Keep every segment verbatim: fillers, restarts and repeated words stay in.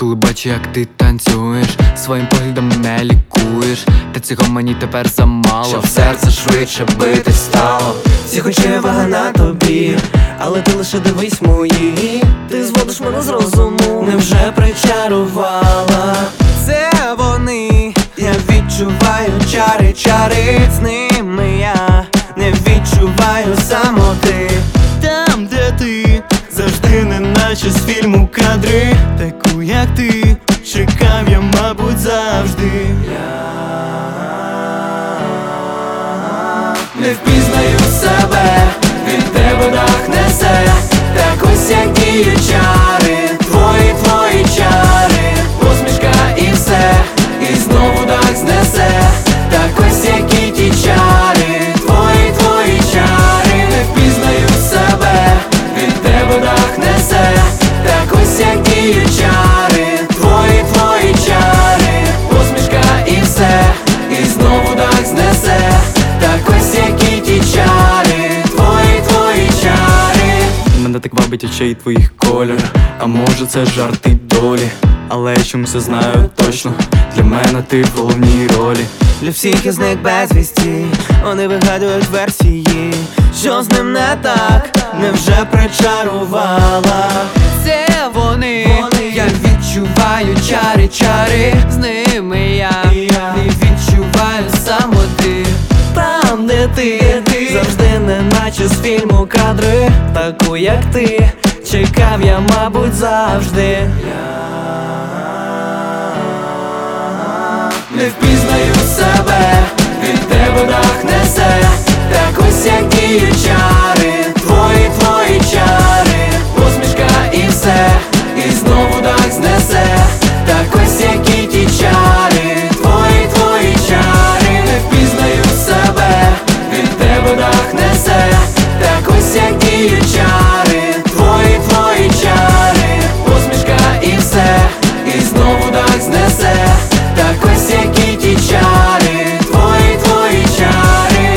коли бачу, як ти танцюєш, своїм поглядом мене лікуєш. Та цього мені тепер замало, щоб серце швидше бити стало. Всі хоче вага на тобі, але ти лише дивись мої. Ти зводиш мене з розуму, невже причарувала? Це вони, я відчуваю чари, чари. З ними я не відчуваю самоти. Там, де ти, завжди неначе з фільму кадри. Таку, як ти, чекав я, мабуть, завжди. Я не впізнаю себе, від тебе дах несе. Так ось як діють чари, твої, твої чари. Посмішка і все, і знову дах знесе. Так ось які ті чари, твої, твої чари. Не впізнаю себе, від тебе дах несе. Так ось як діють чари, твої, твої чари. Посмішка і все, і знову дах знесе. Так ось які ті чари, твої, твої чари. Мене так вабить очей твоїх кольор, а може це жарти долі, але я чомусь знаю точно, для мене ти в головній ролі. Для всіх із них безвісті, вони вигадують версії, що з ним не так, невже причарувала? Це вони, вони. я відчуваю чари, чари. З ними я, я не відчуваю самоти. Там, де ти, ти, завжди неначе з фільму кадри. Таку, як ти, чекав я, мабуть, завжди. Я не впізнаю себе, від тебе дах несе. Так ось як діють чари, твої, твої чари. Посмішка і все, і знову дах знесе. Так ось які ті чари, твої, твої чари. Не впізнаю себе, від тебе дах несе. Так ось як діють чари, твої, твої чари. Посмішка і все, і знову дах знесе. Так ось які ті чари, твої, твої чари.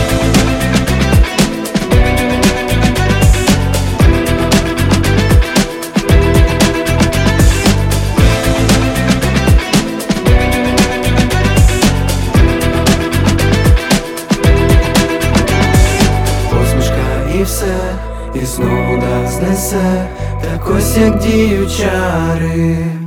Посмішка і все, і знову дах знесе. Так ось як діють чари.